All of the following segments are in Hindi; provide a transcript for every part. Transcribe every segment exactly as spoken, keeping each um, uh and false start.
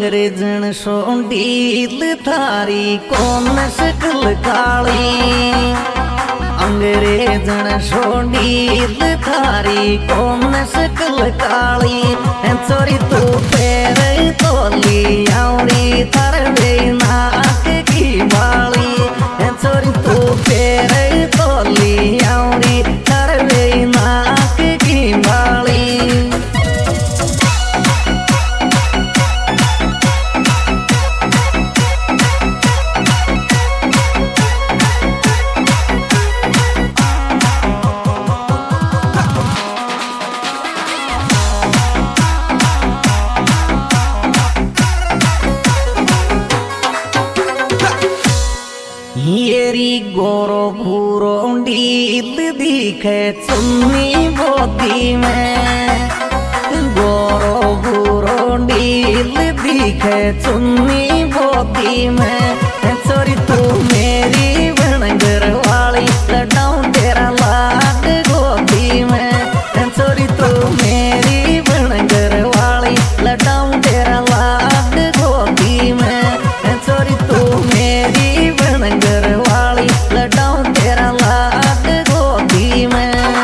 अंग्रेजन सोंडील थारी कौन शकल काली, अंग्रेजन सोंडील थारी कौन शकल काली। चोरी तू पैर तोली आवरी थार बे नाक की बाली, चोरी तू पैर तोली आवरी थार बे नाक की बाली। येरी गोरो भूरो डील दिखे चुन्नी बोती में, गोरो भूरो डील दिखे चुन्नी बोती में। चोरी तू मेरी बनगर वाली लटाऊं तेरा लाड गोदी में, चोरी तू मेरी बनगर वाली लटाऊं तेरा लाड गोदी में। चोरी तू मेरी बनगर वाली लटाऊं तेरा लाड गोदी में।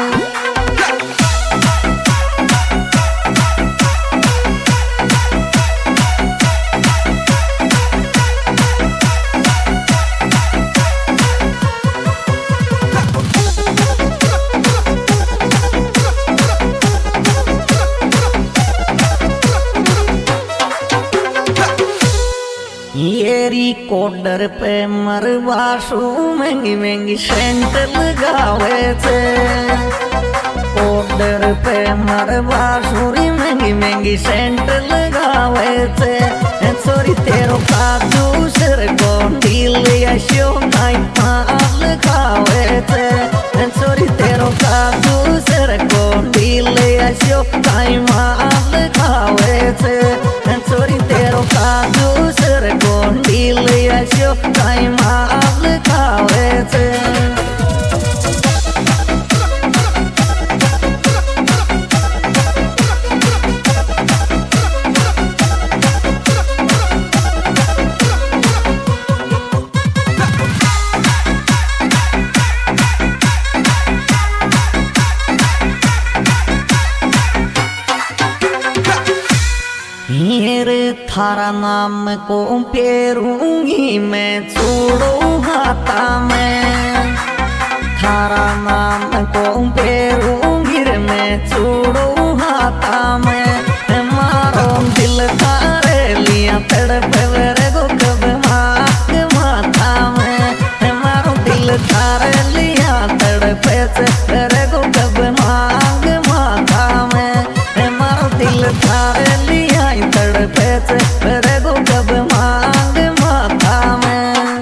येरी कोडर पे मरवाशू महंगी महंगी सेंट लगावे छे, कोडर पे मरवाशू री महंगी महंगी सेंट लगावे छे। चोरी तेरो काजू सर को ढील यशो नाई माल खावे छे, चोरी तेरो काजू सर को ढील यशो नाई माल खावे छे। चोरी तेरो काजू सर को ढील यशो नाई माल खावे छे। मेरे थारा नाम को पेरूंगी मैं छोड़ो हाथा में, थारा नाम को पेरूंगी रे मैं छोड़ो हाथा में। मारो दिल थारे लिया तड़प रे गो कब माक माथा में, मारो दिल थारे लिया तड़प रे गो कब मांग माथा में। मारो दिल थारे लिया तड़पे रे गो कब मांग माथा में।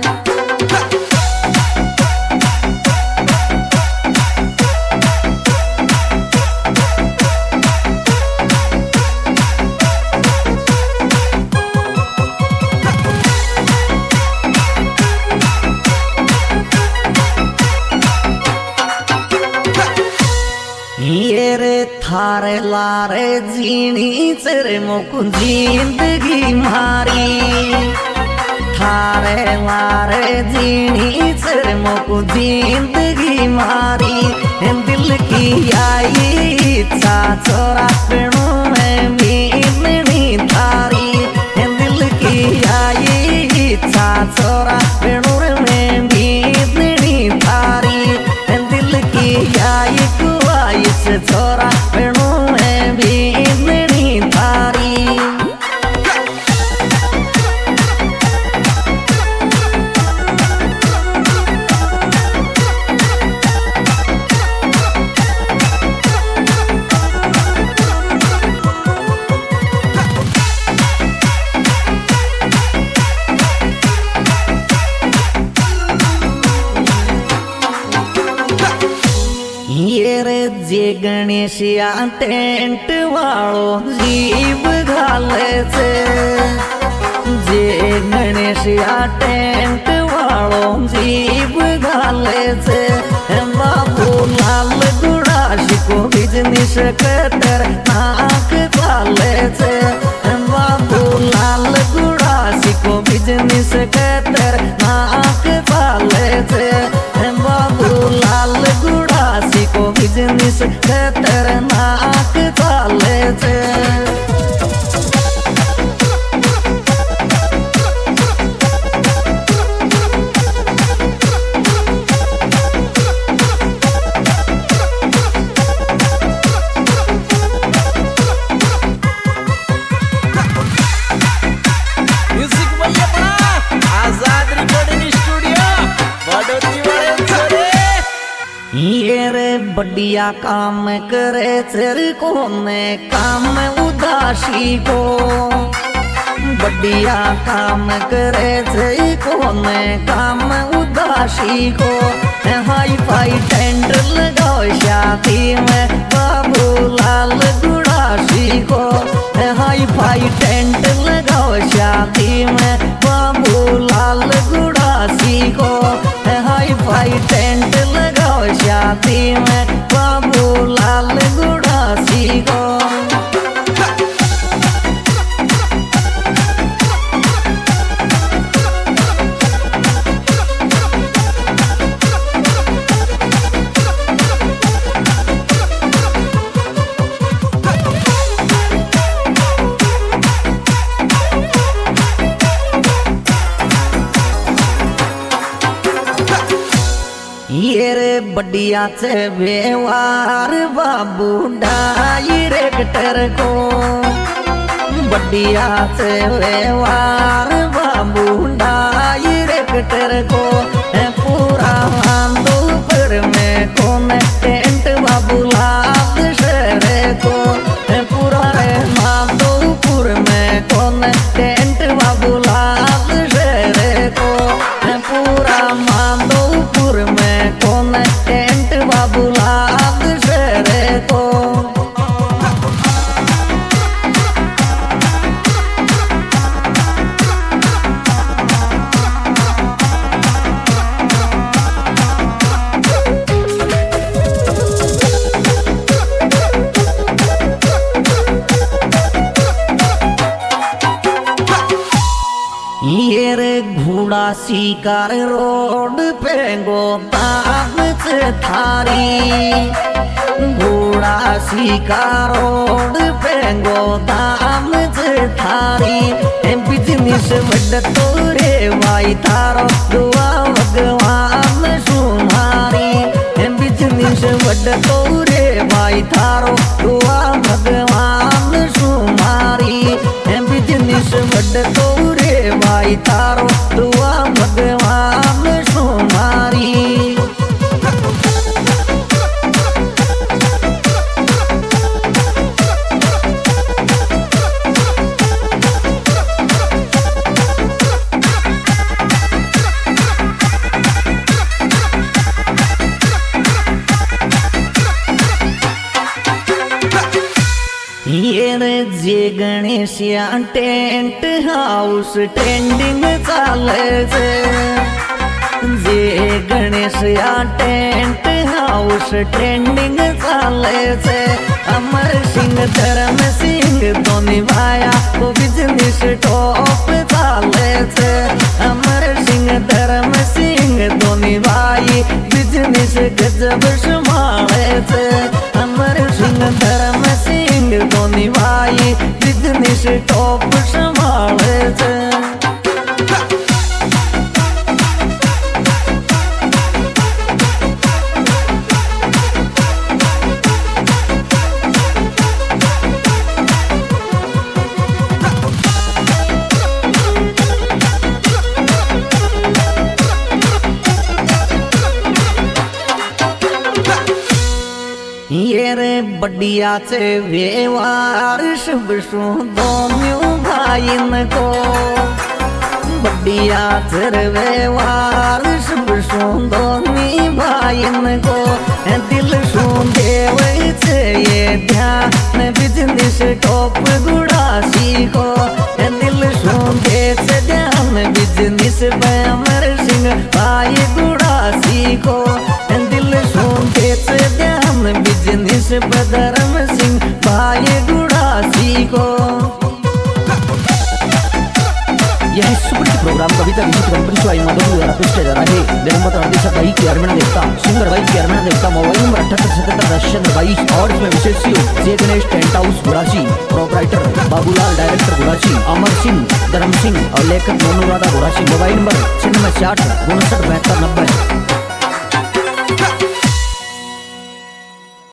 ये रे थारे लारे जीनी चरे मोकु जिंदगी मारी, थारे लारे जीनी चरे मोकु जिंदगी मारी। दिल की आई इच्छा छोरा पेणु में बीननी थारी, दिल की आई इच्छा छोरा पेणु में बीननी थारी। दिल की आई ख्वाहिश छोरा पेणु में बीननी थारी। ये रे जे गणेशिया टेंट वालो जीव घाले छे, जे गणेशिया टेंट वालो जीव घाले छे। बाबू लाल गुड़ाशी को बिजनेस कतर नाक चाले छे, बाबू लाल बिजनेस खतरनाक चाले छे बाबूलाल गुड़ासी को बिजनेस खतरनाक चाले छे। ये रे बढ़िया काम करे चर कोने काम उदासी को बढ़िया काम करे चर कोने काम उदासी को हाई फाई टेंट लगाओ शादी में बाबूलाल गुड़ासी को हाई फाई टेंट लगाओ शादी में बाबूलाल गुड़ासी को हाई फाई टेंट लगाओ शादी में बाबूलाल गुड़ासी को। ये रे बढ़िया से व्यवहार बाबू डायरेक्टर को बढ़िया से व्यवहार बाबू डायरेक्टर को पूरा मांदोपुर में कौन टेंट बाबूलाल शहर को पूरा मांदोपुर में कौन टेंट बाबूलाल शहर को पूरा मांदोपुर में कौन टेंट बाबूलाल शहर को। ये रे घोड़ा शिकार रोड पे गोदाम से थारी घोड़ा शिकार रोड पे गोदाम से थारी बिजनेस बड़ तोरे भाई थारो दुआ भगवान सुमारी बिजनेस बड़ तोरे भाई थारो दुआ भगवान सुमारी बिजनेस बड़ तोरे भाई थारो दुआ भगवान सुमारी। ये रे जे गणेशिया टेंट हाउस ट्रेंडिंग चाले छे जे गणेशिया टेंट हाउस ट्रेंडिंग चाले छे अमर सिंह धर्म सिंह धोनी भाया को बिजनेस टॉप चाले छे अमर सिंह धर्म सिंह धोनी भाई बिजनेस गजब संभाले छे अमर सिंह धर्म सिंह धोनी भाई बिजनेस टॉप संभाले छे। ये रे बढ़िया से व्यवहार शुभ दोनों भाईन को बढ़िया से व्यवहार शुभ दोनों भाईन को दिल सुन से ये ध्यान बिजनेस टॉप गुड़ासी को दिल सुन से ध्यान बिजनेस अमर सिंह भाई गुड़ासी को दिल सुन से ध्यान बिजनेस धर्म सिंह भाई गुड़ासी को। यह सुपर प्रोग्राम राम कविता विशिष्ट गणपती स्वाई माधव द्वारा पुष्ट जरा है दिनमत अर्धेशा भाई की अरमना देवता सुंदर भाई की अरमना देवता मोबाइल नंबर अठहत्तर सतहत्तर दस चंद्र बाईस और इसमें विशेष Jai Ganesh tent house Gurasi proprietor Babulal director Gurasi Amar Singh Dharam Singh और लेखक मोनू राधा गुरासी मोबाइल नंबर छिन्नवे साठ उनसठ बहत्तर नब्बे।